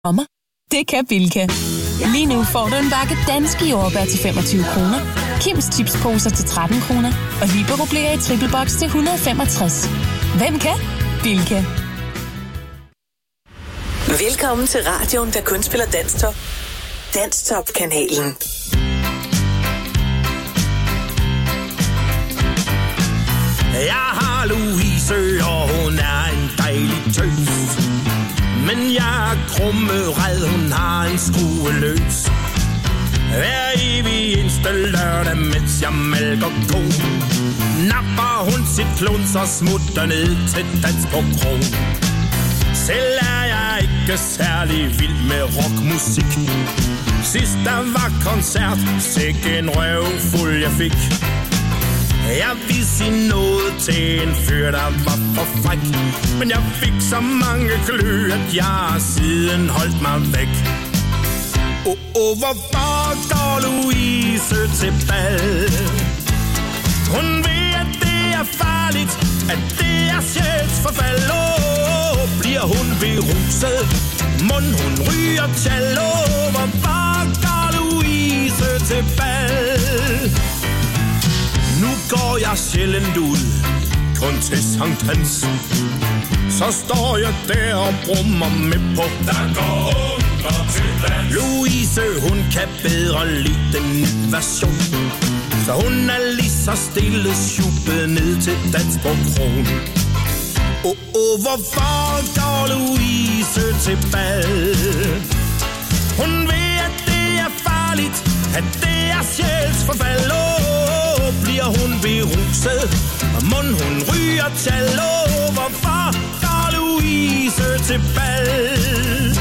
sommer. Det kan Bilka. Lige nu får du en bakke danske jordbær til 25 kroner, Kims chipsposer til 13 kroner og Liberobleer i triple box til 165. Hvem kan? Bilka. Velkommen til radioen, der kun spiller Danstop. Danstop-kanalen. Jeg har Louise, og hun er en dejlig tøs. Men jeg er krummered, hun har en skrue løs. Hver evig eneste lørdag, mens jeg malker ko, napper hun sit klons og smutter ned til dans på kro. Selv er jeg ikke særlig vild med rockmusik. Sidst der var koncert, sikke en røvfuld jeg fik. Jeg ville sige noget til en fyr, der var for fræk, men jeg fik så mange klø, at jeg siden holdt mig væk. Hvorfor går Louise til bal? Hun ved, at det er farligt, at det er sjælsforfald. Bliver hun beruset? Mon hun ryger cello? Hvorfor går Louise til bal? Nu går jeg sjældent ud, kun til Sankt Hans. Så står jeg der og brummer med på. Der går under til dans. Louise, hun kan bedre lide den nye version. Så hun er lige så stille sjuppet ned til dans på krogen. Hvorfor går Louise til bal? Hun ved, at det er farligt, at det er sjælsforfald. Bliver hun beruset, og mon hun ryger cello? Hvorfor går Louise til bal?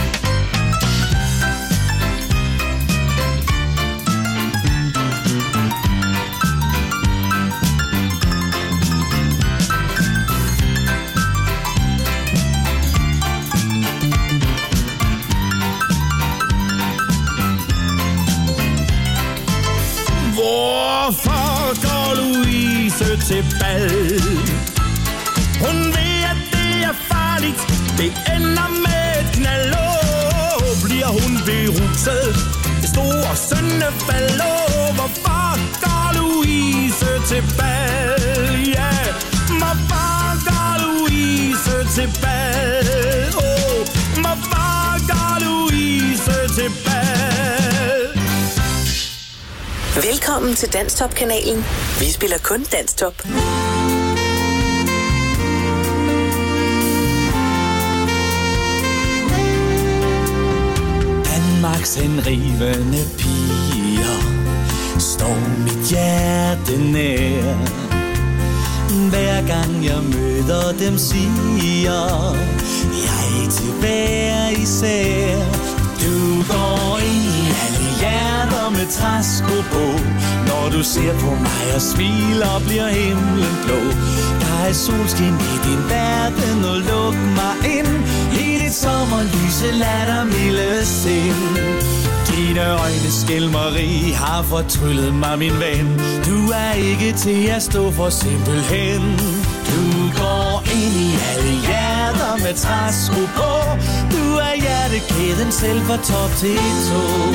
Hvorfor går Louise til bal? Hun ved, at det er farligt, det ender med et knald. Bliver hun beruset, det store syndefald. Hvorfor går Louise til bal? Ja, hvorfor går Louise til bal? Hvorfor går Louise til bal? Velkommen til Danstop-kanalen. Vi spiller kun Danstop. Danmarks henrivende piger står mit hjerte nær. Hver gang jeg møder dem, siger jeg til hver især. Du går ind i alle hjerter med træsko på. Når du ser på mig og smiler, bliver himlen blå. Der er solskin i din verden, og luk mig ind i dit sommerlyse lattermilde sind. Dine øjne skælmeri har fortryllet mig, min ven. Du er ikke til at stå for simpelthen. Du går ind i alle hjerter med træsko på. Du er hjertekæden selv fra top til tå.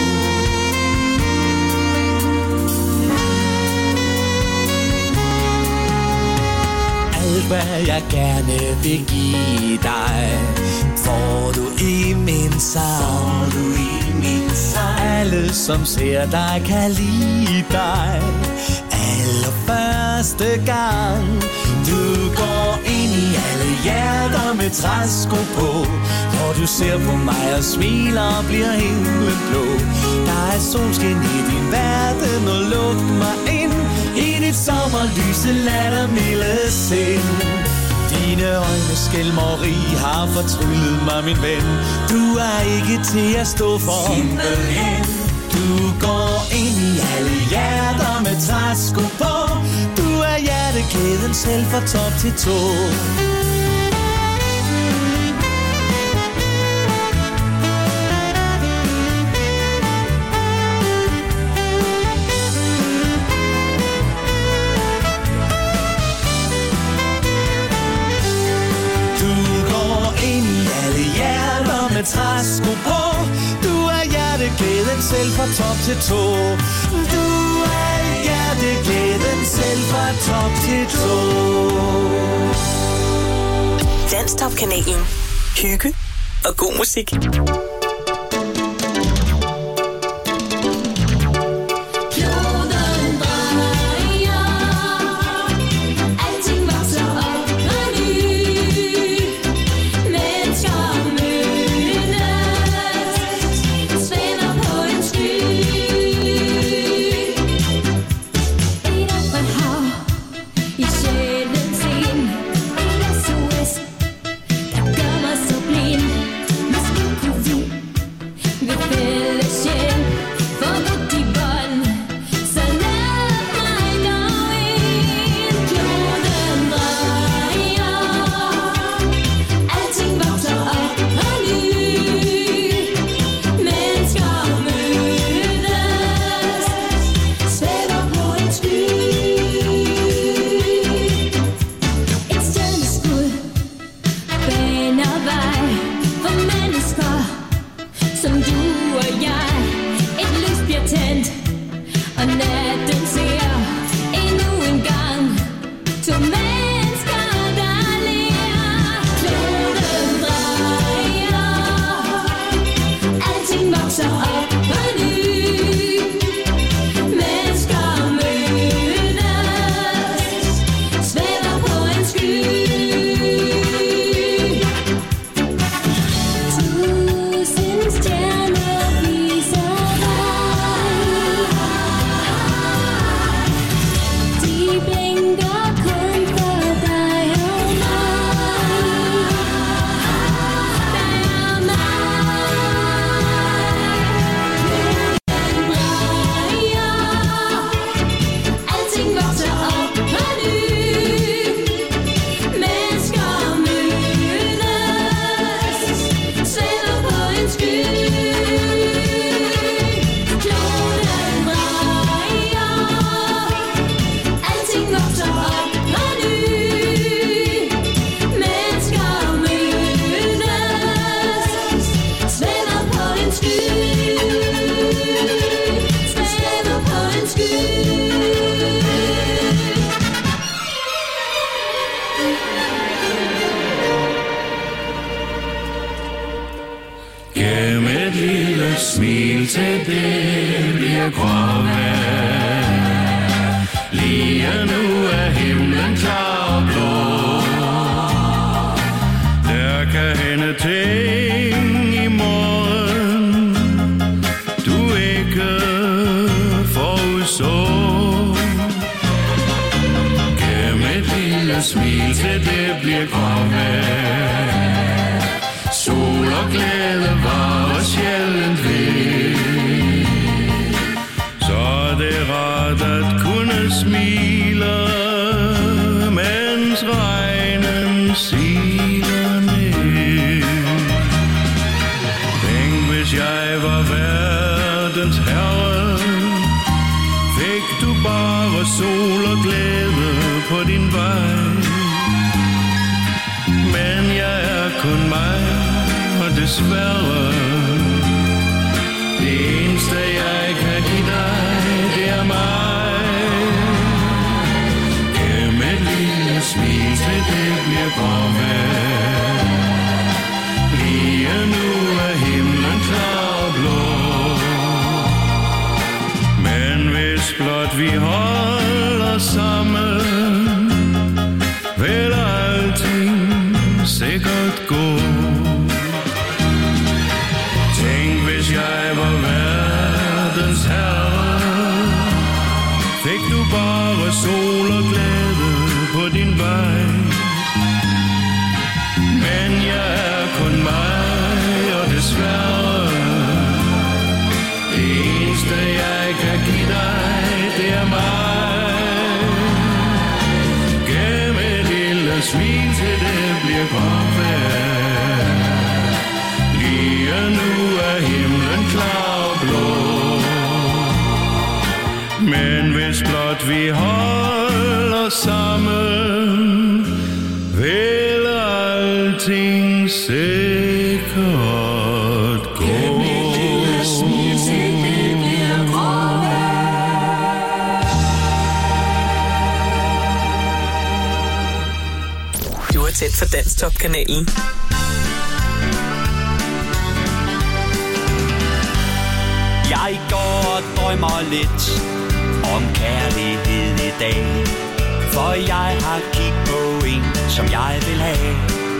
Alt hvad jeg gerne vil give dig, får du i min sang. Alle som ser dig kan lide dig allerførste gang. Du går ind i alle hjerter med træsko på. Når du ser på mig og smiler, bliver himlen blå. Der er solskin i din verden, og luk mig ind i dit sommerlyse lattermilde sind. Dine øjne skælmeri har fortryllet mig, min ven. Du er ikke til at stå for simpelthen. Du går ind i alle hjerter med træsko på. Du er hjertekæden selv fra top til tå. Træsko på. hjerteglæden selv fra top til tå. Du er hjerteglæden selv fra top til tå. Danstop-kanalen. Hygge og god musik. Smil til det bliver grønne. Lige nu er himlen klar og blå. Der kan hænde ting i morgen du ikke forudså. Gem et lille smil til det bliver grønne. Sol og glæde varer sjældent ved. Så det er rart at kunne smile, mens regnen siler ned. Tænk hvis jeg var verdens herre, fik du bare sol og glæde på din vej. Men jeg er kun mig, og desværre det eneste jeg kan give dig, det er mig. Gem et lille smil til det bliver komme. Lige nu er himlen klar og blå. Men hvis blot vi holder sammen, vil alting sikkert gå. Tænk hvis jeg var verdens herre, fik du bare sol og glæde på din vej. Men jeg er kun mig, og desværre det eneste jeg kan give dig, det er mig. Gem et lille smil til det bliver komme. Lige nu er himlen klar og blå. Men hvis blot vi holder sammen, vil alting sikkert gå. Gem et lille smil til for Danstop-kanalen. Jeg går og drømmer lidt om kærlighed i dag, for jeg har kig på en, som jeg vil have.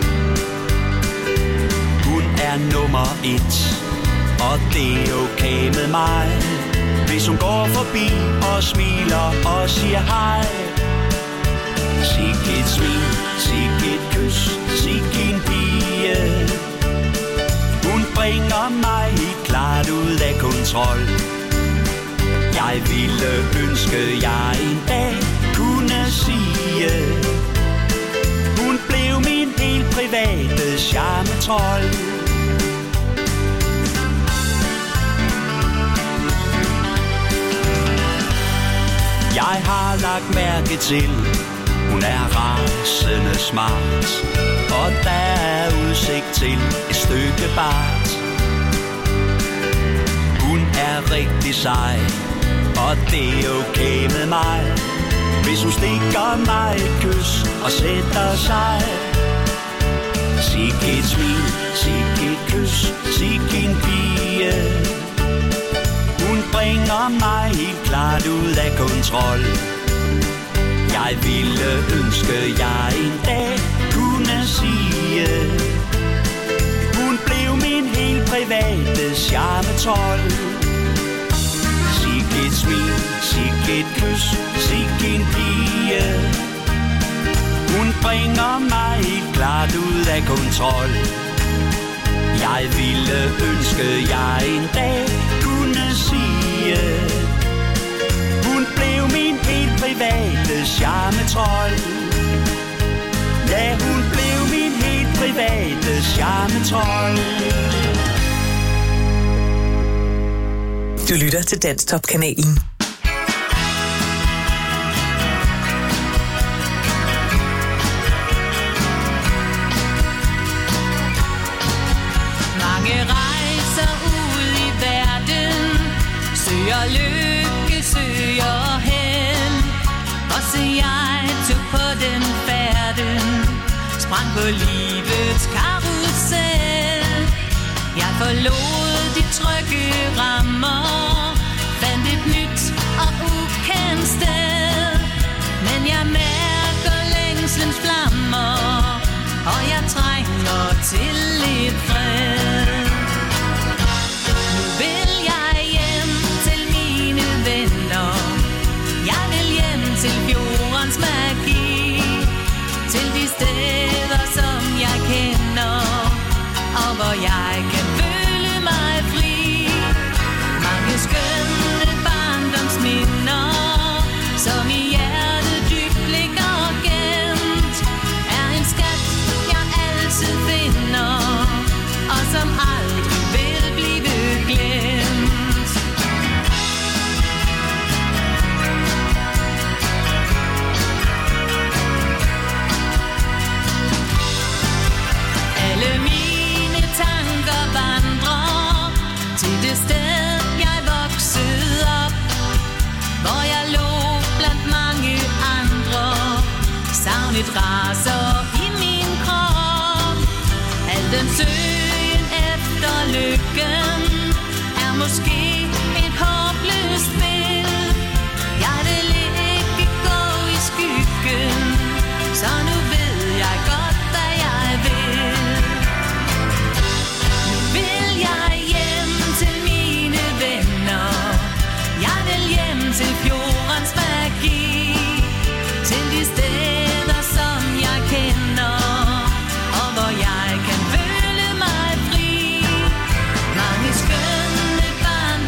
Hun er nummer 1, og det er okay med mig, hvis hun går forbi og smiler og siger hej. Sig et smil, sig et kys, sig en pige. Hun bringer mig helt klart ud af kontrol. Jeg ville ønske, jeg en dag kunne sige, hun blev min helt private charmetrol. Jeg har lagt mærke til, hun er rasende smart, og der er udsigt til et stykke bart. Hun er rigtig sej, og det er okay med mig, hvis hun stikker mig et kys og sætter sig. Sig et smil, sig et kys, sig en pige. Hun bringer mig helt klart ud af kontrol. Jeg ville ønske, jeg en dag kunne sige, hun blev min helt private charmetrol. Sig et smil, sig et kys, sig en pige. Hun bringer mig helt klart ud af kontrol. Jeg ville ønske, jeg en dag kunne sige, hun blev min helt private charmetrol. Ja, hun blev min helt private charmetrol. Du lytter til Danstop-kanalen. Mange rejser ud i verden, søger lykke, søger hen. Også jeg tog på den færden, sprang på livets karusel. Jeg forlod de trygge rammer, fandt et nyt og ukendt sted. Men jeg mærker længselens flammer, og jeg trænger til lidt fred. Nu vil jeg hjem til mine venner, jeg vil hjem til fjordens magi, til de steder som jeg kender, og hvor jeg kan føle mig fri. Mange skønne barndomsminder, som i hjertet dybt ligger gemt, er en skat, jeg altid finder, og som aldrig vil blive glemt. Alle mine tanker vandrer til det sted, jeg voksede op, hvor jeg lå blandt mange andre. Savnet raser i min krop. Al den søgen efter lykken er måske et håbløst spil. Jeg vil ikke gå i skyggen, så nu ved jeg godt, hvad jeg vil. Nu vil jeg hjem til mine venner, jeg vil hjem til fjordens magi, til de steder som jeg kender, og hvor jeg kan føle mig fri. Mange skønne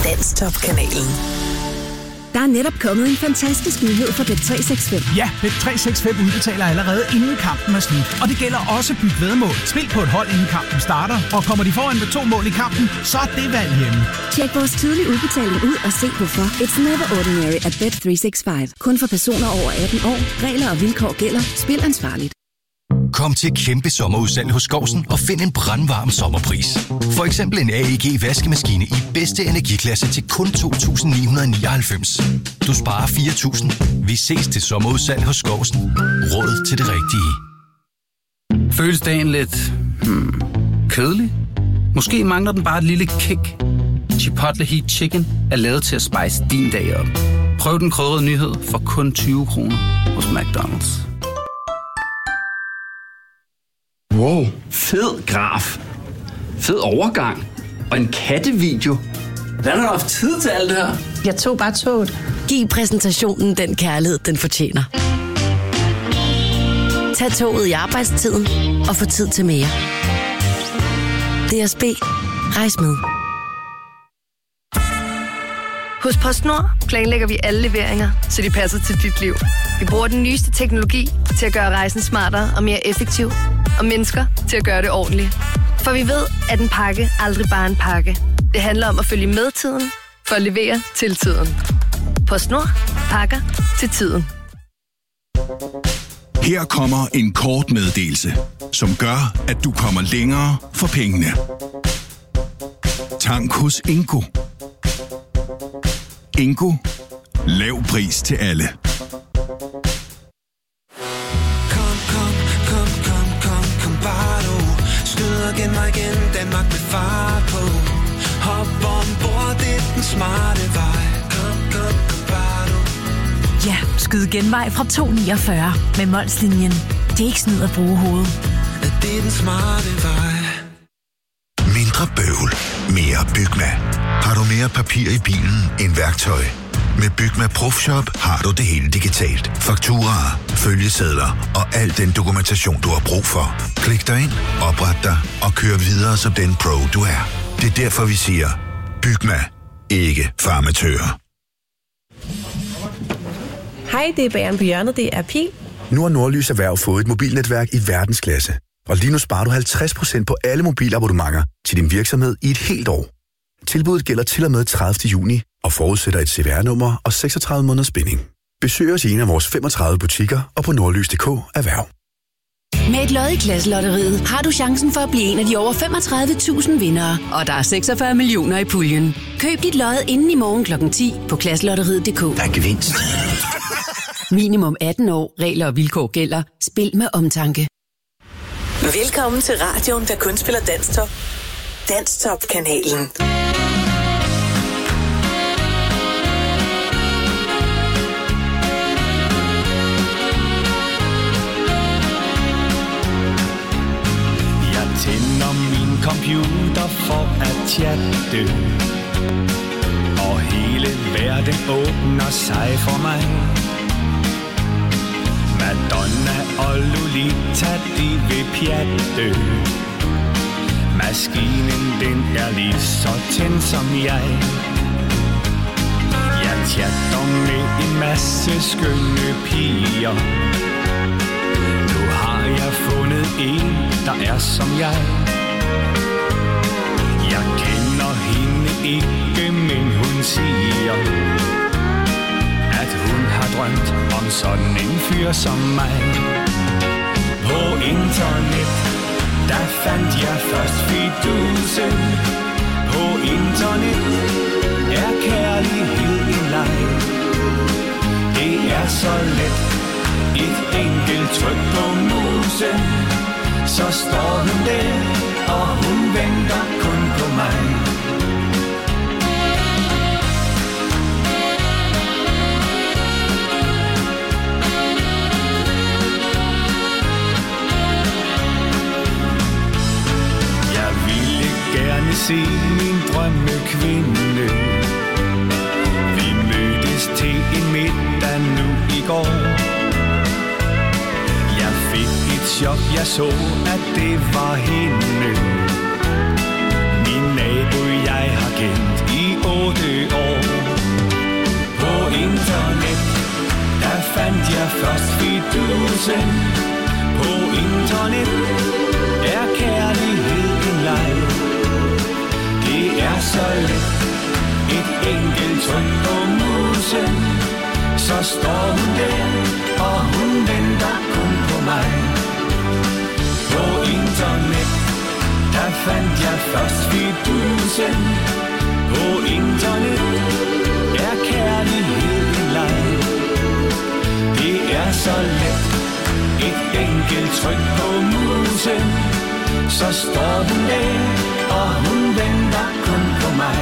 Danstop-kanalen. Der er netop kommet en fantastisk nyhed for Bet365. Ja, Bet365 udbetaler allerede inden kampen er slut. Og det gælder også Byg Væddemål. Spil på et hold inden kampen starter, og kommer de foran med 2 mål i kampen, så er det valg hjemme. Tjek vores tidlige udbetaling ud og se hvorfor. It's never ordinary at Bet365. Kun for personer over 18 år. Regler og vilkår gælder. Spil ansvarligt. Kom til kæmpe sommerudsalg hos Skousen og find en brandvarm sommerpris. For eksempel en AEG vaskemaskine i bedste energiklasse til kun 2.999. Du sparer 4.000. Vi ses til sommerudsalg hos Skousen. Råd til det rigtige. Føles dagen lidt kedelig? Måske mangler den bare et lille kick. Chipotle Heat Chicken er lavet til at spice din dag op. Prøv den krydrede nyhed for kun 20 kroner hos McDonald's. Wow, fed graf. Fed overgang. Og en kattevideo. Hvordan har du haft tid til alt det her? Jeg tog bare toget. Giv præsentationen den kærlighed, den fortjener. Tag toget i arbejdstiden og få tid til mere. DSB. Rejs med. Hos PostNord planlægger vi alle leveringer, så de passer til dit liv. Vi bruger den nyeste teknologi til at gøre rejsen smartere og mere effektiv, og mennesker til at gøre det ordentligt. For vi ved, at en pakke aldrig bare er en pakke. Det handler om at følge med tiden, for at levere til tiden. PostNord. Pakker til tiden. Her kommer en kort meddelelse, som gør, at du kommer længere for pengene. Tank hos Ingo. Ingo. Lav pris til alle. Skyd og gen mig igen, Danmark med fart på. Hop ombord, det er den smarte vej. Kom, bare du. Ja, skyd genvej fra 249 med Molslinjen. Det er ikke snyd at bruge hovedet. Det er den smarte vej. Mindre bøvl, mere Bygma. Har du mere papir i bilen end værktøj? Med Bygma Profshop har du det hele digitalt. Fakturaer, følgesedler og al den dokumentation, du har brug for. Klik dig ind, opret dig og kør videre som den pro, du er. Det er derfor, vi siger, Bygma, ikke farmatører. Hej, det er Bageren på hjørnet, det er Pil. Nu har Nordlys Erhverv fået et mobilnetværk i verdensklasse. Og lige nu sparer du 50% på alle mobilabonnementer til din virksomhed i et helt år. Tilbuddet gælder til og med 30. juni og forudsætter et CVR-nummer og 36 måneders binding. Besøg os i en af vores 35 butikker og på nordlys.dk Erhverv. Med et lod i Klasselotteriet har du chancen for at blive en af de over 35.000 vindere, og der er 46 millioner i puljen. Køb dit lod inden i morgen kl. 10 på klasselotteriet.dk. Der er gevinst. Minimum 18 år. Regler og vilkår gælder. Spil med omtanke. Velkommen til radioen, der kun spiller Danstop. Danstop-kanalen. Tænder min computer for at chatte, og hele verden åbner sig for mig. Madonna og Lolita, de vil pjatte. Maskinen, den er lige så tændt som jeg. Jeg chatter med en masse skønne piger. Nu har jeg fundet en, der er som jeg. Jeg kender hende ikke, men hun siger, at hun har drømt om sådan en fyr som mig. På internet, der fandt jeg først fidusen. På internet er kærlighed en leg. Det er så let. Et enkelt tryk på musen, så står hun der, og hun venter kun på mig. Jeg ville gerne se min drømmekvinde. Vi mødtes til en middag nu i går. Chok, jeg så, at det var hende. Min nabo, jeg har kendt i 8 først fidusen. På internet er kærlighed en leg. Det er så let, et enkelt tryk på musen. Så står hun der, og hun venter kun på mig. På internet, der fandt jeg først fidusen. På internet er kærlighed en leg. Det er så let, et enkelt tryk på musen. Så står hun der, og hun venter kun på mig.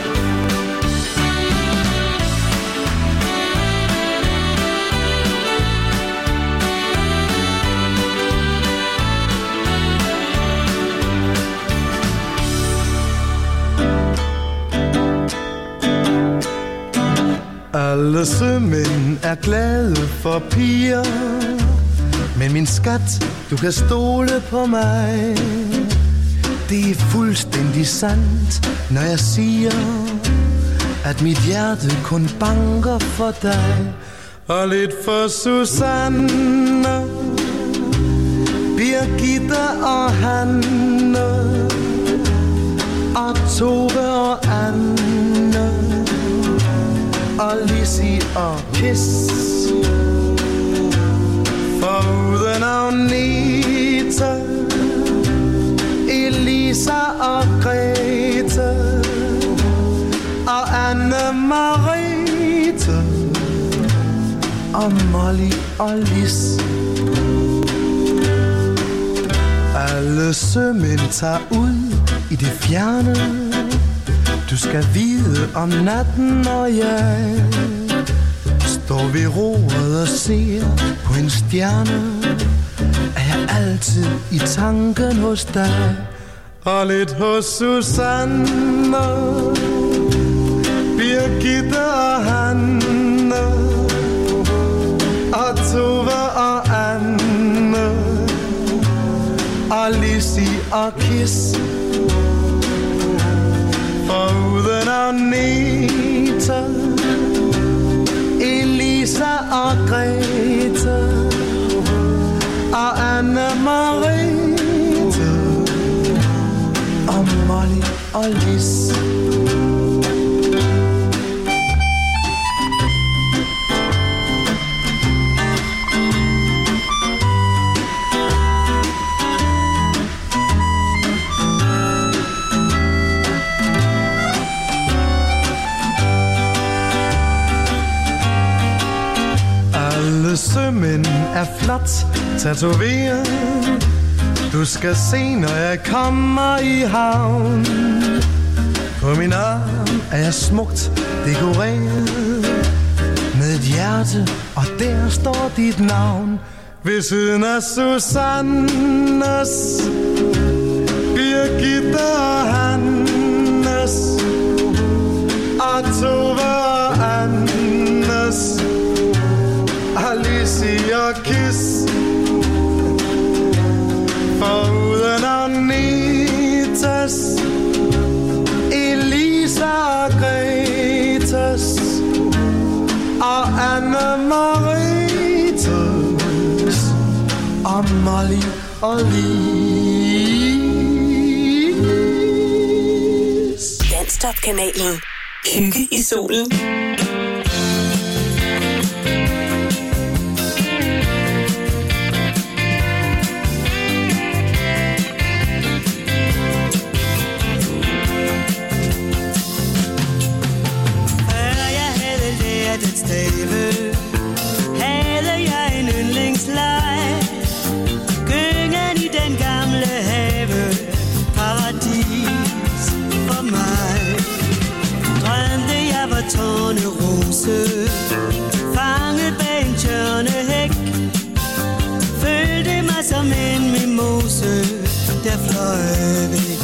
Alle sømænd er glade for piger, men min skat, du kan stole på mig. Det er fuldstændig sandt, når jeg siger, at mit hjerte kun banker for dig. Og lidt for Susanne, Birgitte og Hanne, og Tove og Anne, og Lissi og Kiss. Foruden Agneta, Elisa og Grete, og Anne-Marete, og Molly og Lis. Alle sømænd tager ud i det fjerne. Du skal vide om natten, og jeg står ved roret og ser på en stjerne. Er jeg altid i tanken hos dig, og lidt hos Susanne, Birgitte og Hanne, og Tove og Anne, og Lissi og Kiss. Foruden Agneta, Elisa og Grete, og Anne-Marete, og Molly og Lis. Sømænd er flot tatoveret. Du skal se, når jeg kommer i havn. På min arm er jeg smukt dekoreret med et hjerte, og der står dit navn. Ved siden af Susannes, Birgitte og Hannes, og Tove og Annes, Lissi og Kiss. Foruden Agnetas, Elisa og Gretas, og Anne-Marietes, og Molly og Lis. Danstop-kanalen. Hygge i solen. Havde jeg en yndlingsleg, gyngen i den gamle have, paradis for mig. Drømte jeg var tornerose, fanget bag en tjørnehæk, følte mig som en mimose, der fløj væk.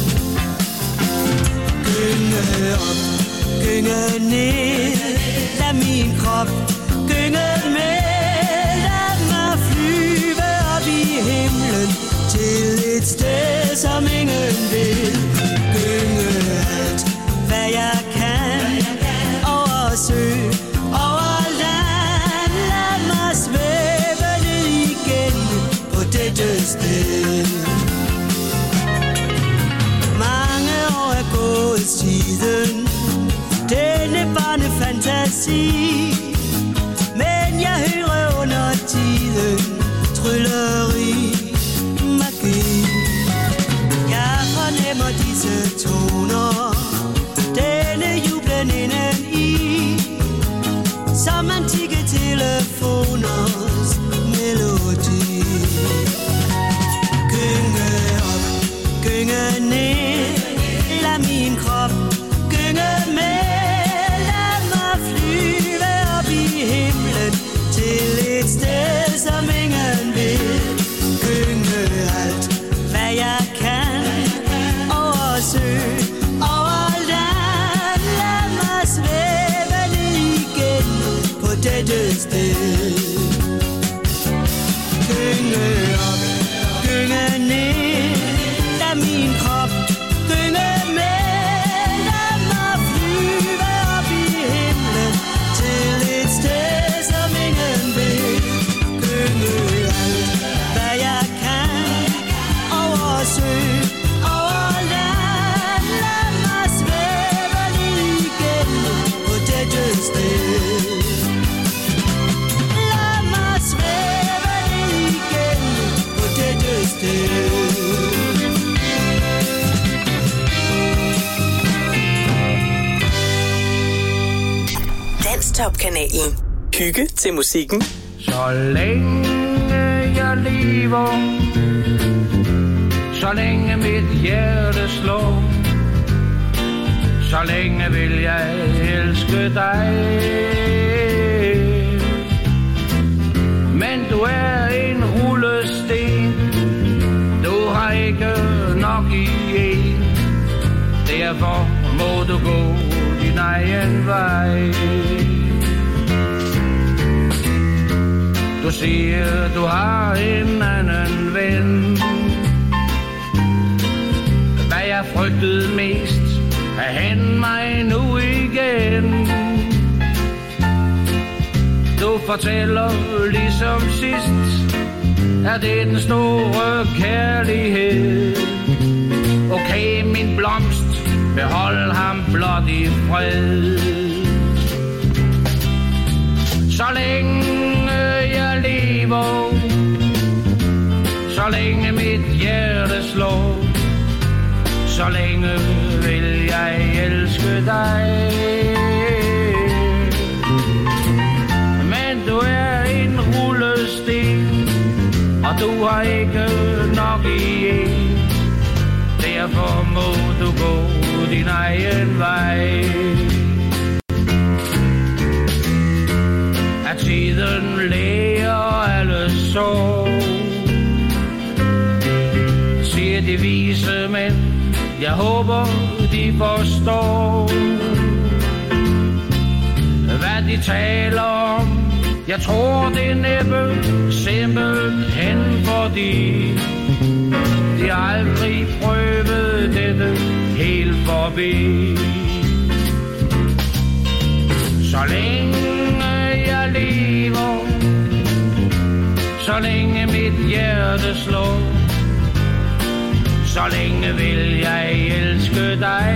Gynge op, gynge ned, lad min krop gynge med. Lad mig flyve op i himlen til et sted, som ingen vil. Gynge alt, hvad jeg kan, over sø, over land. Lad mig svæve fantasi. Men jeg hører under tiden trylleri, magi. Jeg fornemmer disse toner, denne jublen indeni, som antikke telefoners melodi. Gynge op, gynge ned, lad min krop gynge med. Lad mig flyve op i himlen til et sted, som ingen vil. Gynge alt, hvad jeg kan, over sø, over land. Lad mig svæve ned igen på dette sted. Gynge op, gynge ned, lad min krop gynge med. Lad mig flyve op i himlen til et sted, som ingen vil. Gynge alt, hvad jeg kan, over sø, over land. Lad mig svæve ned igen på dette sted. Lad mig svæve ned igen på dette sted. Danstop-kanalen. Hygge til musikken. Så længe jeg lever, så længe mit hjerte slår, så længe vil jeg elske dig. Men du er en rullesten, du har ikke nok i en, derfor må du gå din egen vej. Du siger, du har en anden ven. Hvad jeg frygtede mest, er hen mig nu igen. Du fortæller ligesom sidst, er det den store kærlighed. Okay, min blomst, behold ham blot i fred. Så længe jeg lever, så længe mit hjerte slår, så længe vil jeg elske dig. Men du er en rullesten, og du har ikke nok i en, derfor må du gå din egen vej. At tiden læger alle sår, siger de vise mænd, jeg håber de forstår, hvad de taler om. Jeg tror det er næppe simpelthen fordi de aldrig prøvede dette helt forbi. Så længe jeg lever, så længe mit hjerte slår, så længe vil jeg elske dig.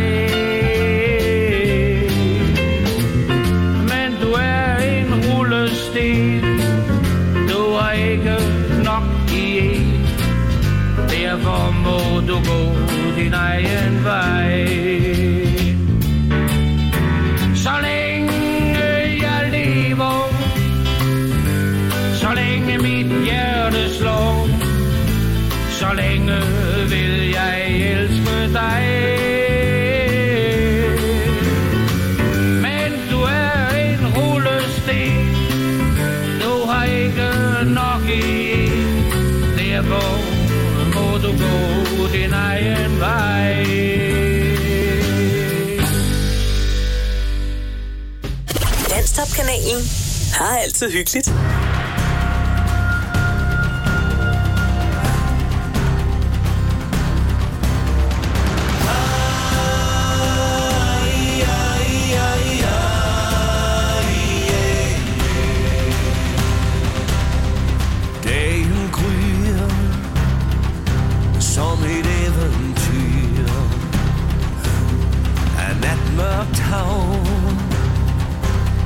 Men du er en rullesten, du har ikke nok i en, derfor må du gå din egen vej. Så længe jeg lever, så længe mit hjerte slår, så længe vil jeg elske dig. Men du er en rullesten, du har ikke nok i en, derfor må du gå din egen vej. Danstop-kanalen har altid hyggeligt. Dagen gryer som et eventyr af natmørkt hav.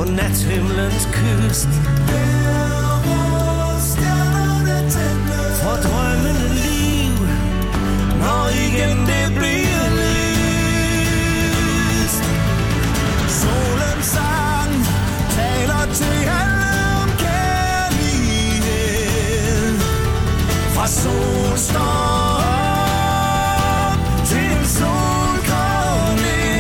på nathimlens kyst. For drømmende liv, når igen det bliver lyst. Solens sang taler til alle om kærlighed. Fra sol står op til sol går ned.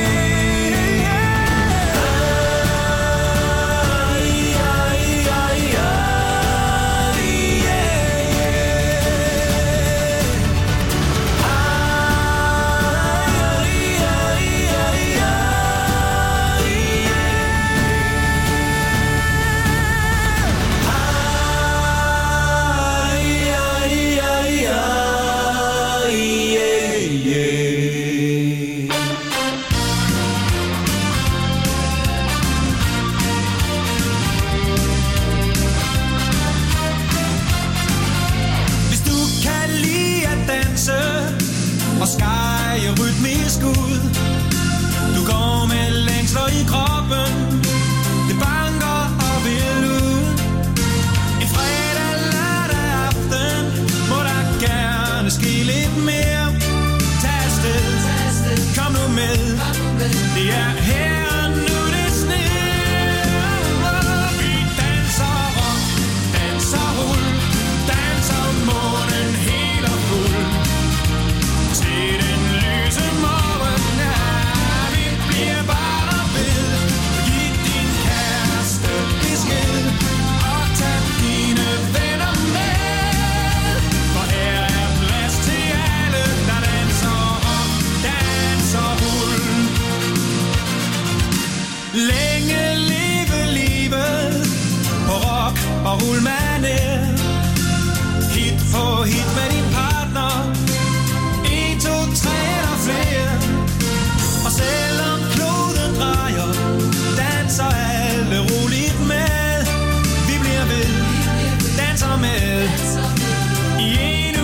Og skære rytmisk ud. Du går med længsler i kroppen. Det banker og vil ud. En fredag, lørdag aften må der gerne ske lidt mere. Tag afsted, kom nu med. Det er her og nu det sner. Vi danser rock, danser rul, danser månen helt og fuld. Til den lyse morgen, ja, vi bliver bare ved. Giv din kæreste besked, og tag dine venner med. For her er plads til alle, der danser og danser rul. Længe leve livet, på rock og rullmanér. Hit på hit med din partner. 1, 2, 3 eller flere. Og selvom kloden drejer, danser alle roligt med. Vi bliver ved, danser med i en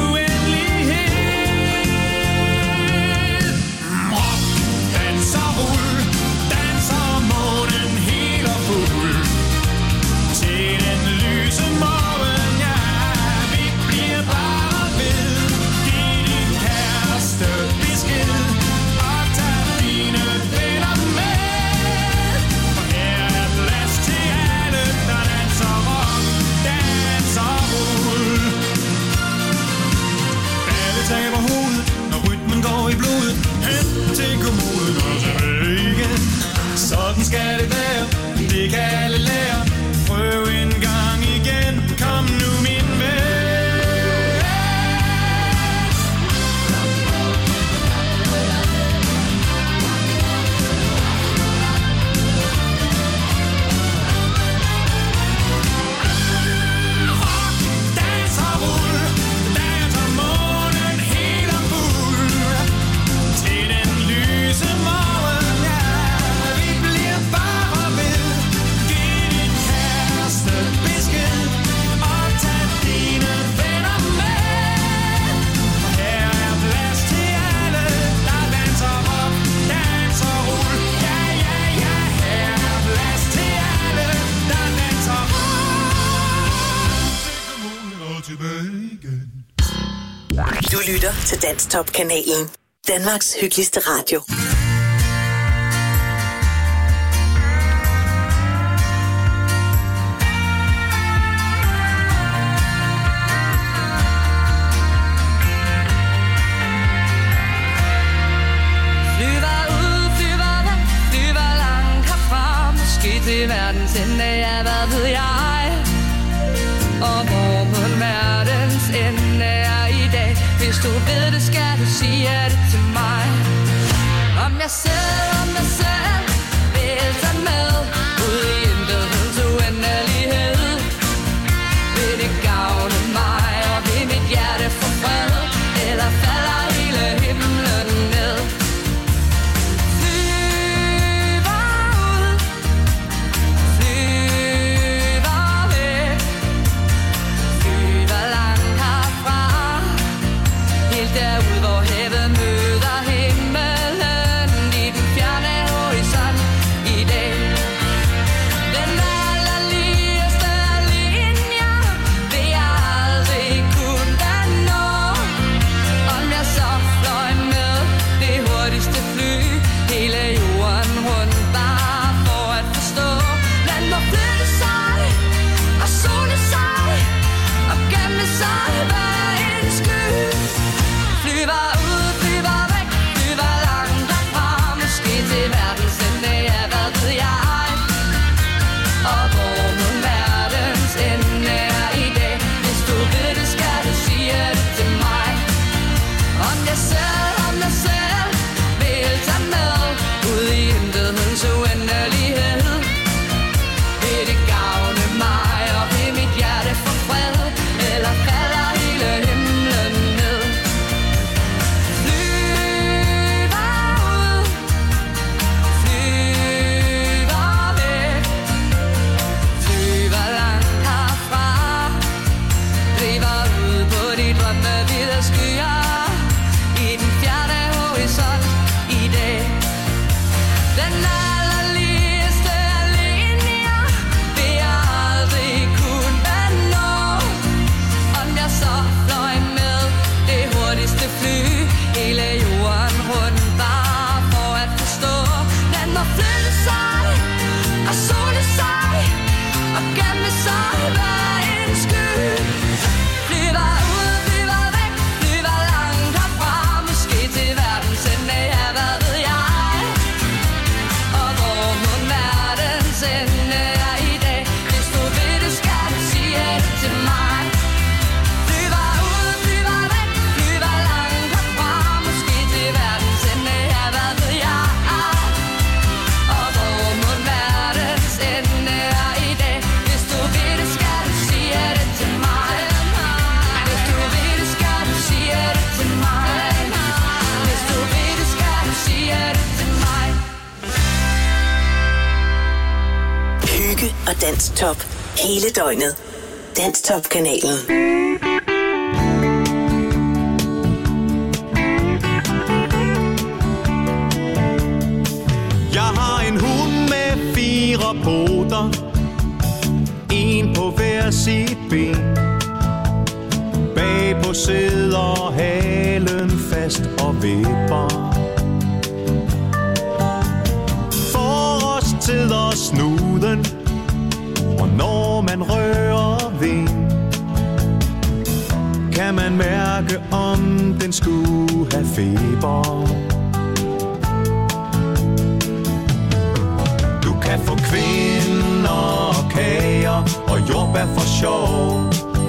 uendelighed. Rock, danser, rull, danser månen helt og fuld. Til den lyse morgen, ja, vi bliver bare ved. Giv din kæreste besked, og tag dine venner med. For her er plads til alle, der danser rock, danser rull. Alle taber hovedet, når rytmen går i blodet. Hen til kommoden og tilbage igen. Sådan skal det være, det kan alle lære. Prøv en gang igen, kom nu min ven. Danser rull, danser månen helt og fuld. Til den lyse morgen, ja, vi bliver bare ved. Giv din kæreste besked, og tag dine venner med. For her er plads til alle, der danser rock, danser rull. Ja, ja, ja, her er plads til alle, der danser rock. Og tilbage igen. Du lytter til Danstop-kanalen. Danmarks hyggeligste radio. Flyver ud, flyver væk, flyver langt herfra. Måske til verdens ende, ja, hvad ved jeg. Og hvor på verdens ende er i dag. Hvis du ved det, skal du sige det til mig. Om jeg selv vil tage med ud i intethedens uendelighed. Vil det gavne mig, og vil mit hjerte få fred? Eller falder hele himlen ned? Flyver ud, flyver væk, flyver langt herfra. Helt derud, hvor havet møder himlen. I den og Dansk Top. Hele døgnet. Dansk Top-kanalen. Jeg har en hund med 4 poter, en på hver sit ben. Bagpå sidder halen fast og vipper. Tidder snuden, og når man rører ved, kan man mærke, om den skulle have feber. Du kan få kvinder og kager og jordbær for sjov,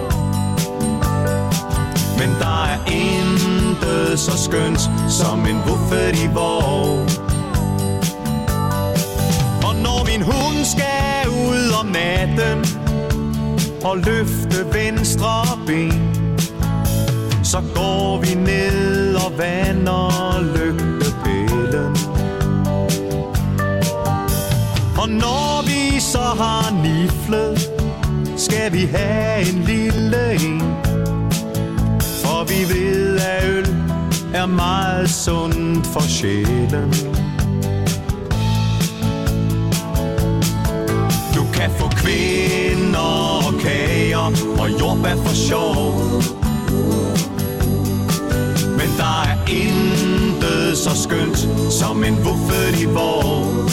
men der er intet så skønt som en buffet i vogn. Når min hund skal ud om natten og løfte venstre ben, så går vi ned og vander lygtepælen. Og når vi så har niflet, skal vi have en lille en, for vi ved, at øl er meget sundt for sjælen. Kan få kvinder og kager og jordbær for sjov, men der er intet så skønt som en buffet i vogn.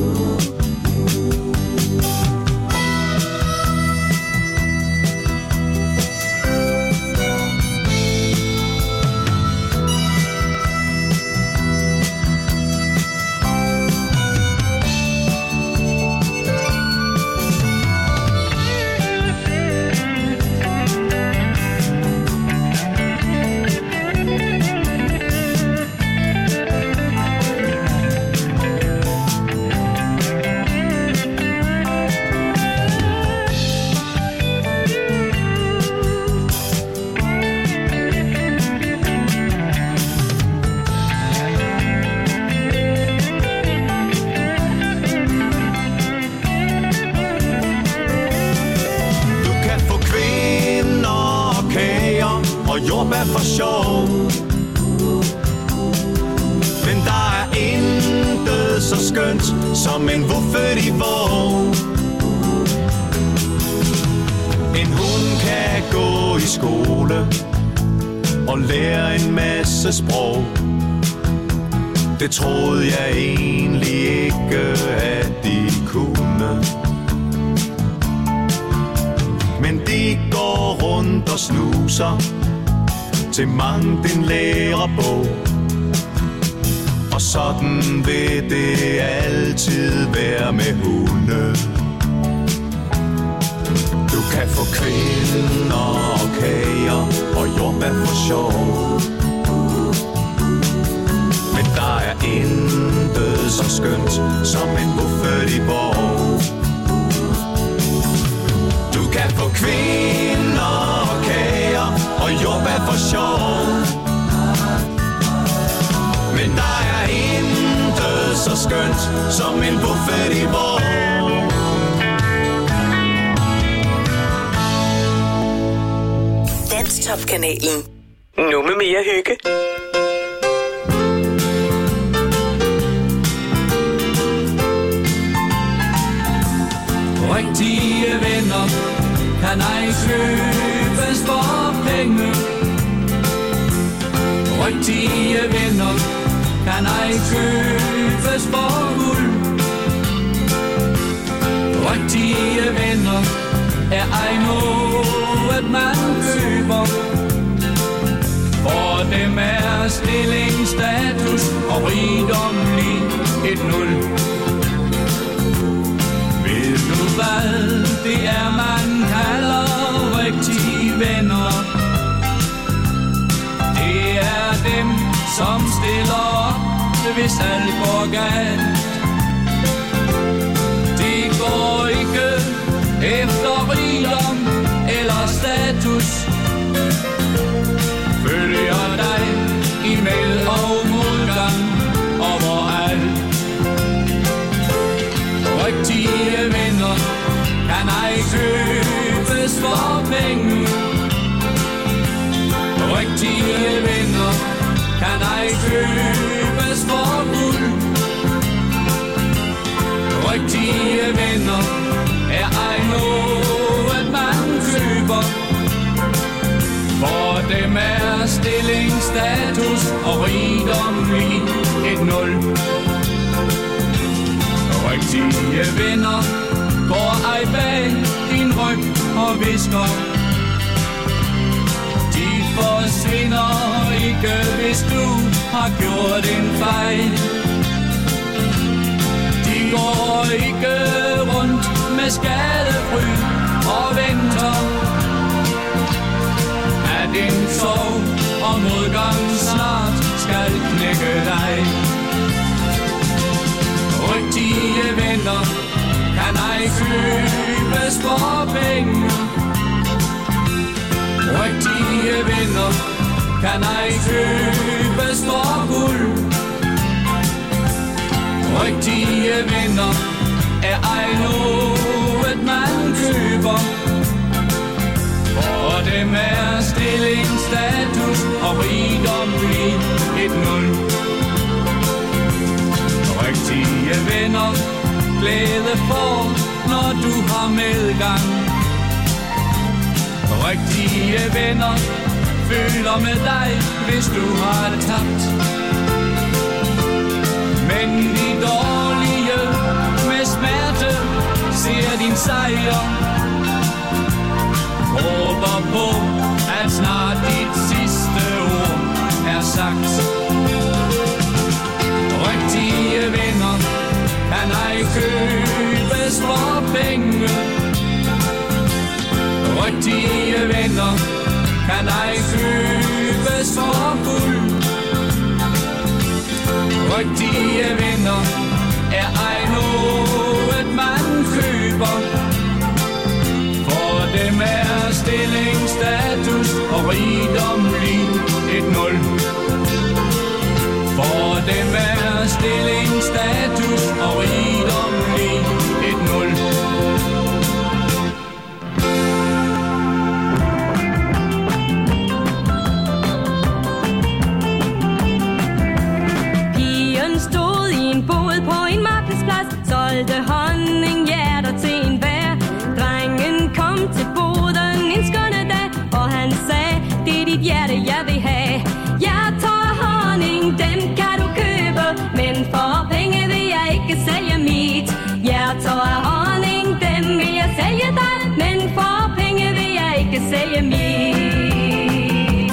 Jordbær for sjov, men der er intet så skønt som en buffet i vogn. En hund kan gå i skole og lære en masse sprog. Det troede jeg egentlig ikke, at de kunne, men de går rundt og snuser til mangt en lærebog, og sådan vil det altid være med hunde. Du kan få kvinder og kager og jordbær for sjov, men der er intet så skønt som en buffet i vogn. Du kan få kvinder og kager og jordbær for sjov, men der er intet så skønt som en buffet i vogn. Dansk Top-kanalen. Nu med mere hygge. Rigtige venner kan ej købes for penge. Rigtige venner kan ej købes for guld. Rigtige venner er ej noget man køber. For dem er stilling, status og rigdom lige et nul. Ved du hvad det er man kalder rigtige venner? Det er dem som stiller op, hvis alt går galt. De går ikke efter rigdom eller status, følger dig i med og modgang overalt. Rigtige venner penge. Rigtige venner kan ej købes for guld. Rigtige venner er ej noget man køber. For dem er stilling, status og rigdom i et nul. Rigtige venner går ej bag din ryg og visker. De forsvinder ikke, hvis du har gjort en fejl. De går ikke rundt med skadefryd og venter, at en sorg og modgang snart skal knække dig. Rigtige venner kan ej købes for penge. Rigtige venner kan ej købes for guld. Rigtige venner er ej noget man køber. For dem er stilling, status og rigdom i et nul. Rigtige venner glæde for, når du har medgang. Rigtige venner føler med dig, hvis du har tabt. Men de dårlige med smerte ser din sejr. Håber på, at snart dit sidste ord er sagt. Rigtige venner kan ej købes for penge. Rigtige venner kan ej købes for guld. Rigtige venner er ej noget man køber. For dem er stilling, status og rigdom lige et nul. For dem er stilling, status og rigdom lige et nul. Pigen stod i en bod på en markedsplads, solgte honninghjerter til en bær. Drengen kom til boden en skønne dag, og han sagde, det er dit hjerte, jeg vil have. Jeg tager honning, dem kan du købe, men for penge vil jeg ikke sælge mit. Jeg tager honning, dem vil jeg sælge dig, men for penge vil jeg ikke sælge mit.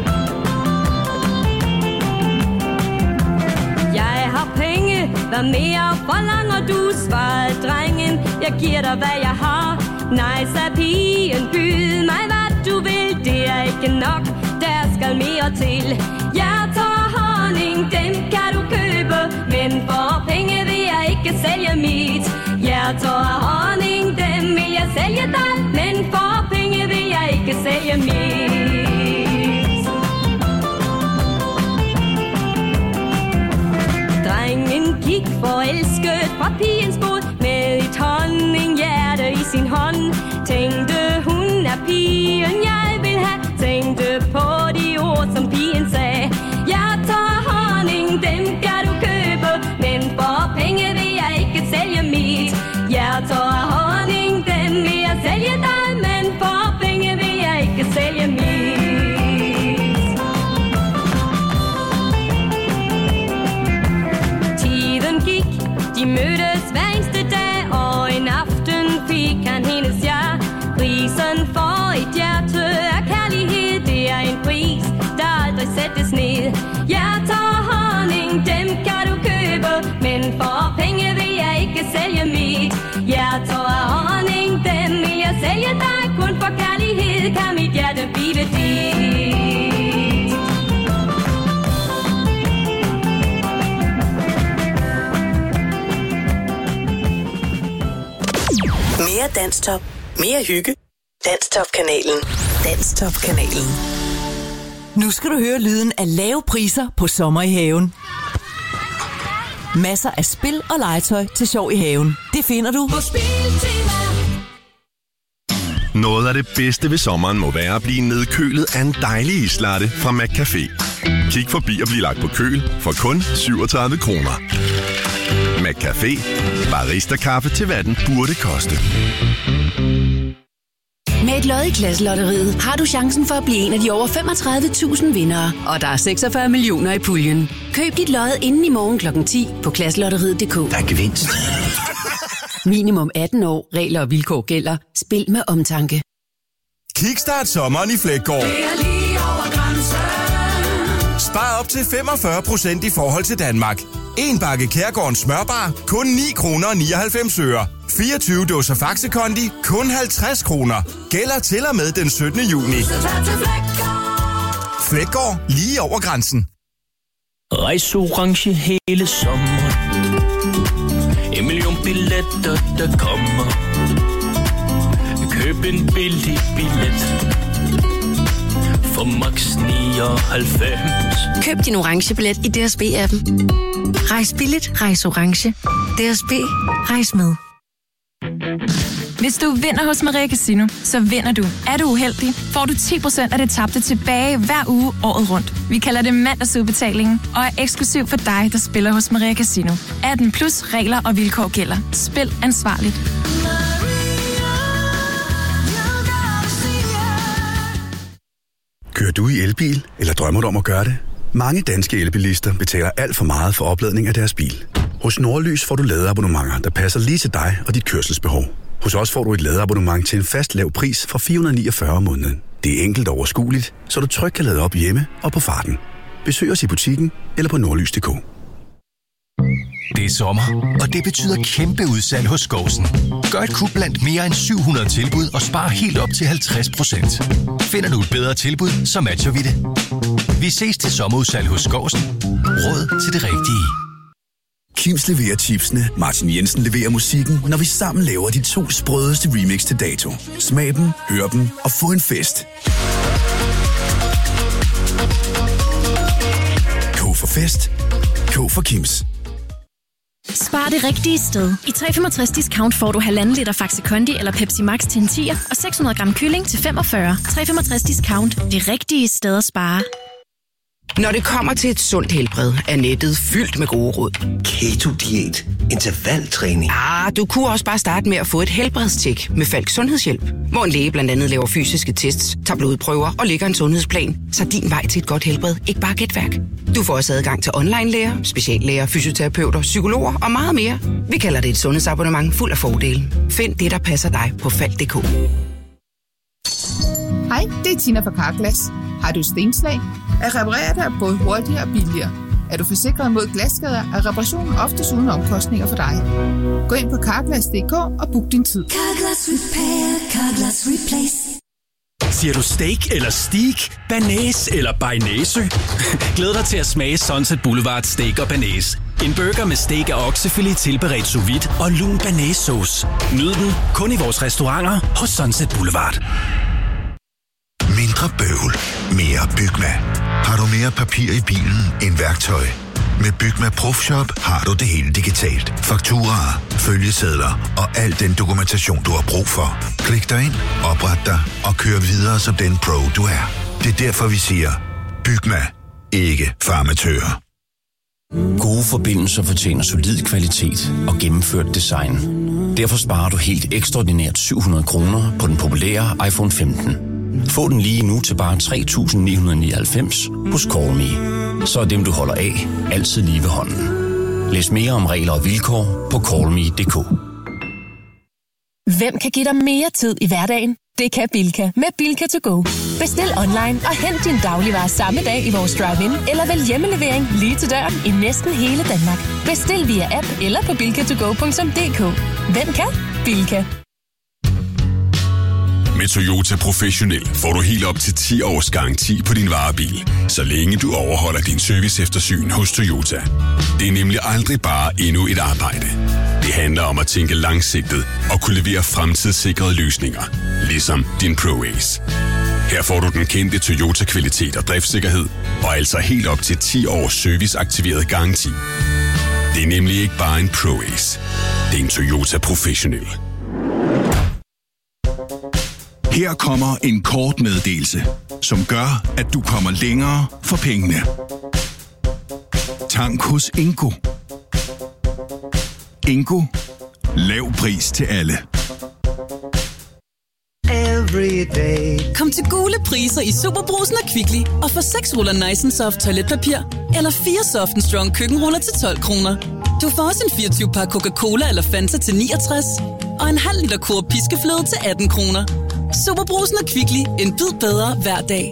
Jeg har penge, hvad mere forlanger du, svarede drengen. Jeg giver dig, hvad jeg har. Nej, sagde pigen, byd mig, hvad du vil. Det er ikke nok, der skal mere til. Jeg tager honning, dem kan du købe, men for penge vil jeg ikke sælge mit. Jeg tager honning, dem vil jeg sælge dig, men for penge vil jeg ikke sælge mit. Drengen gik forelsket fra pigens bod med et honninghjerte i sin hånd. Tænkte hun er pigen, jeg vil have. Tænkte på de ord, som pigen sagde. Jeg tager honning, dem kan du købe, men for penge vil jeg ikke sælge mit. Jeg tager honning, dem vil jeg sælge dig, men for penge vil jeg ikke sælge mit. Tiden gik, de mødtes hver eneste dag, og en aften fik han hendes ja. Prisen for et hjerte er kærlighed, det er en pris, der aldrig sættes ned. Jeg tager honning, dem kan du købe, men for penge vil jeg ikke sælge mit. Jeg tager honning, dem vil jeg sælge dig, kun for kærlighed kan mit hjerte blive dit. Mere Danstop. Mere hygge. Danstop-kanalen. Danstop-kanalen. Nu skal du høre lyden af lave priser på sommer i haven. Masser af spil og legetøj til sjov i haven. Det finder du på Spiltema. Noget af det bedste ved sommeren må være at blive nedkølet af en dejlig islatte fra McCafé. Kig forbi og bliv lagt på køl for kun 37 kroner. McCafé. Barista-kaffe til hvad den burde koste. Med et lod i Klasselotteriet har du chancen for at blive en af de over 35.000 vindere. Og der er 46 millioner i puljen. Køb dit lod inden i morgen kl. 10 på klasselotteriet.dk. Der er gevinst. Minimum 18 år. Regler og vilkår gælder. Spil med omtanke. Kickstart sommeren i Fleggaard. Spar op til 45% i forhold til Danmark. En bakke Kærgårdens smørbar, kun 9 kroner og 99 øre. 24 dåser Faxe Kondi, kun 50 kroner. Gælder til og med den 17. juni. Fleggaard, lige over grænsen. Rejseorange hele sommeren. En million billetter, der kommer. Køb en billig billet. For max 99. Køb din orange billet i DSB-appen. Rejs billigt, rejs orange. DSB, rejs med. Hvis du vinder hos Maria Casino, så vinder du. Er du uheldig, får du 10% af det tabte tilbage hver uge året rundt. Vi kalder det mandagsudbetalingen og er eksklusiv for dig, der spiller hos Maria Casino. 18 plus regler og vilkår gælder. Spil ansvarligt. Kører du i elbil, eller drømmer du om at gøre det? Mange danske elbilister betaler alt for meget for opladning af deres bil. Hos Nordlys får du ladeabonnementer, der passer lige til dig og dit kørselsbehov. Hos os får du et ladeabonnement til en fast lav pris fra 449 om måneden. Det er enkelt og overskueligt, så du trygt kan lade op hjemme og på farten. Besøg os i butikken eller på nordlys.dk. Det er sommer, og det betyder kæmpe udsalg hos Skovsen. Gør et kub blandt mere end 700 tilbud og spar helt op til 50%. Finder du et bedre tilbud, så matcher vi det. Vi ses til sommerudsalg hos Skovsen. Råd til det rigtige. Kims leverer chipsene, Martin Jensen leverer musikken, når vi sammen laver de 2 sprødeste remix til dato. Smag dem, hør dem og få en fest. K for fest. K for Kims. Spar det rigtige sted. I 365 discount får du 1,5 liter Faxe Kondi eller Pepsi Max til en 10'er og 600 gram kylling til 45. 365 discount. Det rigtige sted at spare. Når det kommer til et sundt helbred, er nettet fyldt med gode råd. Keto-diæt, intervaltræning. Du kunne også bare starte med at få et helbredstjek med Falk Sundhedshjælp, hvor en læge blandt andet laver fysiske tests, tager blodprøver og lægger en sundhedsplan, så din vej til et godt helbred ikke bare gætværk. Du får også adgang til online-læger, speciallæger, fysioterapeuter, psykologer og meget mere. Vi kalder det et sundhedsabonnement fuld af fordele. Find det, der passer dig på falk.dk. Hej, det er Tina fra Carglass. Har du stenslag? At reparere dig er både hurtigere og billigere. Er du forsikret mod glasskader, er reparationen oftest uden omkostninger for dig. Gå ind på Carglass.dk og book din tid. Carglass Repair, Carglass Replace. Siger du steak eller steak, banæs eller bearnaise? Glæd dig til at smage Sunset Boulevard Steak og Banæs. En burger med steak af oksefilet tilberedt sous vide og lun banæssauce. Nyd den kun i vores restauranter hos Sunset Boulevard. Mindre bøvl, mere Bygma. Har du mere papir i bilen end værktøj? Med Bygma Profshop har du det hele digitalt. Fakturaer, følgesedler og al den dokumentation, du har brug for. Klik dig ind, opret dig og kør videre som den pro, du er. Det er derfor, vi siger, Bygma. Ikke for amatører. Gode forbindelser fortjener solid kvalitet og gennemført design. Derfor sparer du helt ekstraordinært 700 kroner på den populære iPhone 15. Få den lige nu til bare 3.999 hos CallMe. Så er dem, du holder af, altid lige ved hånden. Læs mere om regler og vilkår på callme.dk. Hvem kan give dig mere tid i hverdagen? Det kan Bilka med Bilka to go. Bestil online og hent din dagligvarer samme dag i vores drive-in, eller vælg hjemmelevering lige til døren i næsten hele Danmark. Bestil via app eller på bilkatogo.dk. Hvem kan? Bilka. Med Toyota Professionel får du helt op til 10 års garanti på din varebil, så længe du overholder din serviceeftersyn hos Toyota. Det er nemlig aldrig bare endnu et arbejde. Det handler om at tænke langsigtet og kunne levere fremtidssikrede løsninger, ligesom din ProAce. Her får du den kendte Toyota-kvalitet og driftssikkerhed, og altså helt op til 10 års serviceaktiveret garanti. Det er nemlig ikke bare en ProAce. Det er en Toyota Professionel. Her kommer en kort meddelelse, som gør, at du kommer længere for pengene. Tank hos Ingo. Ingo. Lav pris til alle. Kom til gule priser i Superbrugsen og Kvickly og få 6 ruller Nice & Soft toiletpapir eller 4 Soft & Strong køkkenruller til 12 kroner. Du får også en 24-pakke Coca-Cola eller Fanta til 69 og en halv liter Coop piskefløde til 18 kroner. Superbrugsen og Kvickly. En bid bedre hver dag.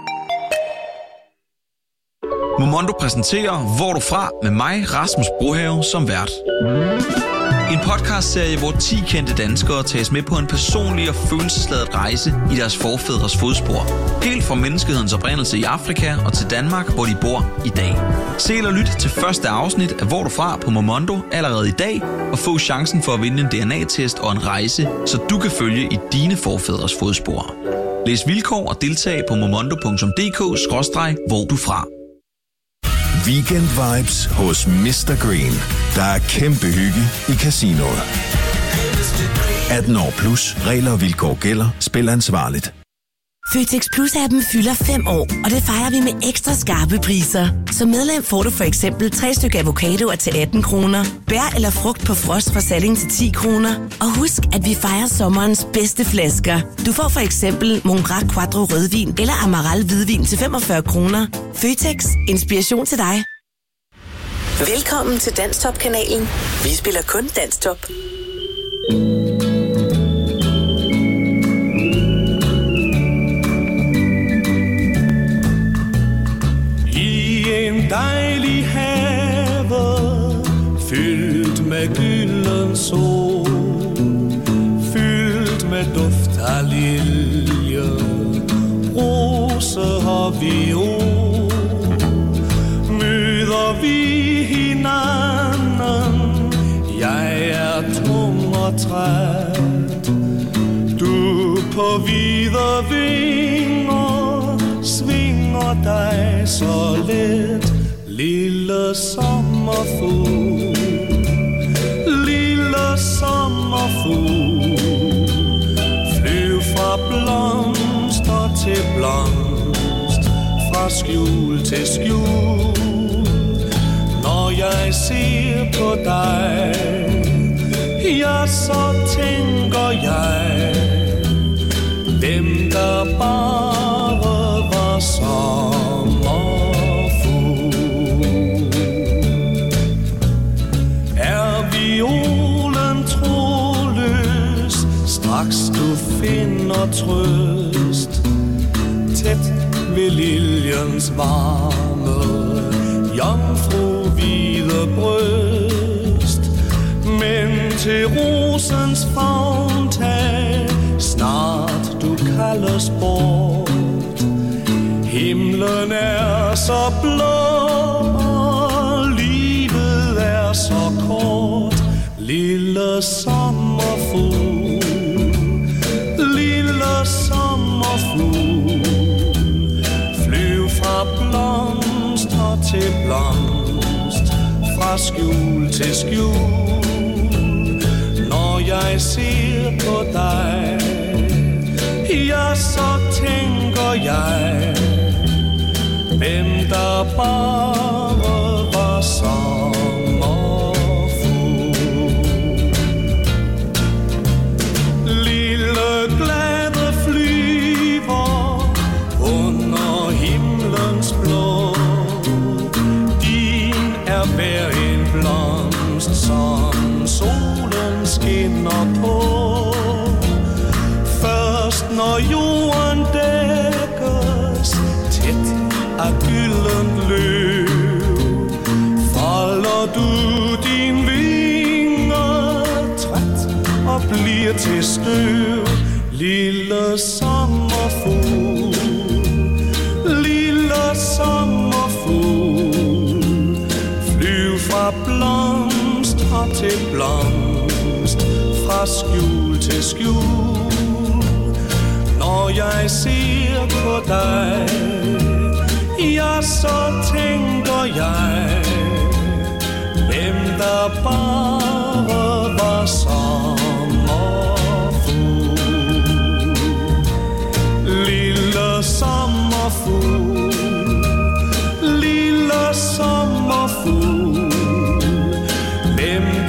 Momondo præsenterer Hvor du fra med mig, Rasmus Brohave, som vært. En podcastserie, hvor 10 kendte danskere tages med på en personlig og følelsesladet rejse i deres forfædres fodspor. Helt fra menneskehedens oprindelse i Afrika og til Danmark, hvor de bor i dag. Se eller lyt til første afsnit af Hvor du fra på Momondo allerede i dag, og få chancen for at vinde en DNA-test og en rejse, så du kan følge i dine forfædres fodspor. Læs vilkår og deltag på momondo.dk/hvor du fra. Weekend vibes hos Mr. Green. Der er kæmpe hygge i casinoet. 18 år plus. Regler og vilkår gælder. Spil ansvarligt. Føtex Plus-appen fylder 5 år, og det fejrer vi med ekstra skarpe priser. Som medlem får du for eksempel 3 stykker avocadoer til 18 kroner, bær eller frugt på frost fra Salling til 10 kroner. Og husk, at vi fejrer sommerens bedste flasker. Du får for eksempel Mongrac Quattro rødvin eller Amaral hvidvin til 45 kroner. Føtex. Inspiration til dig. Velkommen til Danstop-kanalen. Vi spiller kun Danstop. Dejlig have, fyldt med gylden sol, fyldt med duft af lilje, rose og viol. Møder vi hinanden, jeg er tung og træt, du på hvide vinger svinger dig så let. Lille sommerfugl, lille sommerfugl, flyv fra blomster til blomst, fra skjul til skjul. Når jeg ser på dig, ja, så tænker jeg, hvem der bare var sommerfugl. Violen troløs, straks du finder trøst, tæt ved liljens varme, jomfru hvide bryst. Men til rosens favntag, snart du kaldes bort. Himlen er så blå, så kort. Lille sommerfugl, lille sommerfugl, flyv fra blomster til blomst, fra skjul til skjul. Når jeg ser på dig, ja, så tænker jeg, hvem der bare var sommerfugl. Når jorden dækkes tæt af gyldent løv, folder du din vinger træt og bliver til støv. Lille sommerfugl, lille sommerfugl, flyv fra blomster til blomst, fra skjul til skjul. Når jeg ser på dig, ja, så tænker jeg, hvem der bare var sommerfugl.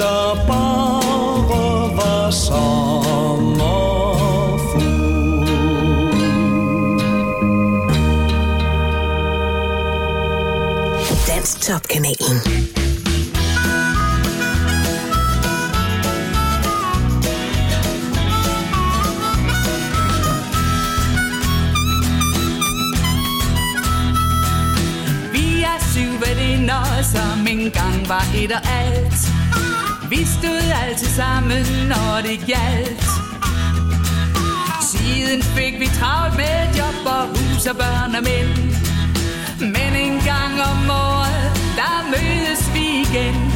der bare var sommerfugl. Dansk Top-kanalen. Som engang var et og alt. Vi stod altid sammen, når det gjaldt. Siden fik vi travlt med job og hus og børn og mænd. Men en gang om året, der mødes vi igen.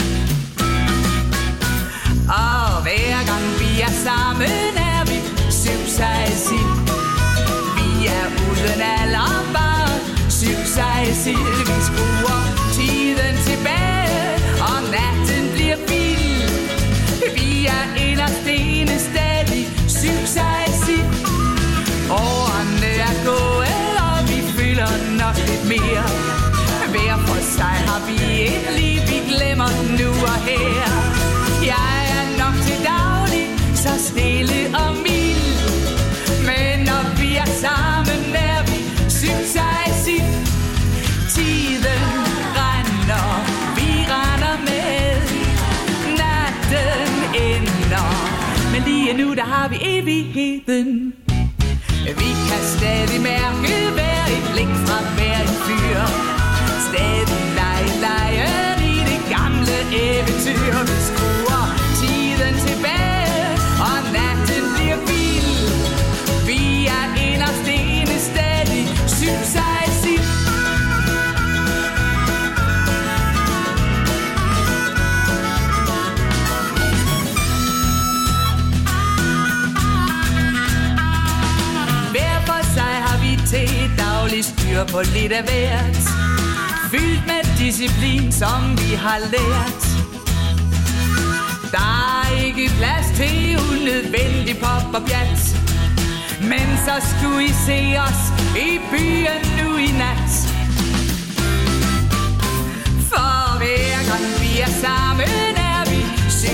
Og hver gang vi er sammen, er vi syv-sej-sild. Vi er uden alder, bare syv-sej-sild. Vi skruer tiden tilbage, og natten bliver vild. Vi er inderst inde stadig syv-sej-sild. Årene er gået, og vi føler nok lidt mere. Hver for sig har vi et liv, vi glemmer nu og her. Jeg er nok til daglig, så stille og mild. Men når vi er sammen, er vi syv-sej-sild. Tiden render, vi render med. Natten ender, men lige nu der har vi evigheden. Vi kan stadig mærke hver et blik fra hver en fyr. Stadig lejen i det gamle eventyr. Vi skruer tiden tilbage, og natten bliver vild. Vi er inderst inde stadig syv-sej-sild. Til daglig styr på lidt af hvert. Fyldt med disciplin, som vi har lært. Der er ikke plads til unødvendig pop og pjat. Men så skulle I se os i byen nu i nat.